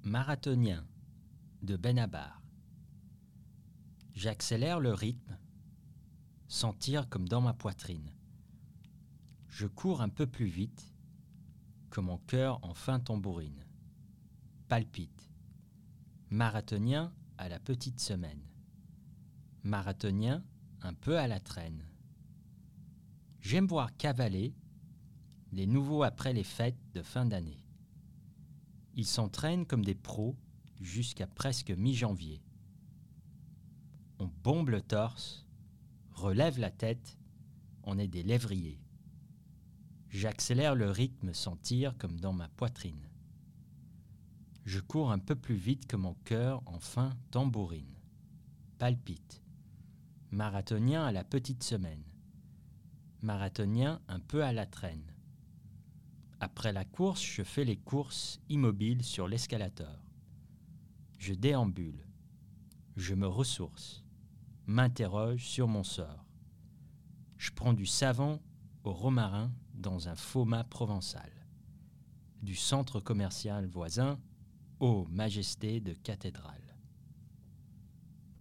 Marathonien de Benabar. J'accélère le rythme, sentir comme dans ma poitrine. Je cours un peu plus vite, que mon cœur en fin tambourine. Palpite. Marathonien à la petite semaine. Marathonien un peu à la traîne. J'aime voir cavaler les nouveaux après les fêtes de fin d'année. Ils s'entraînent comme des pros jusqu'à presque mi-janvier. On bombe le torse, relève la tête, on est des lévriers. J'accélère le rythme sentir comme dans ma poitrine. Je cours un peu plus vite que mon cœur en fin tambourine. Palpite. Marathonien à la petite semaine. Marathonien un peu à la traîne. Après la course, je fais les courses immobiles sur l'escalator. Je déambule. Je me ressource. M'interroge sur mon sort. Je prends du savon au romarin dans un faux mât provençal. Du centre commercial voisin, ô majesté de cathédrale.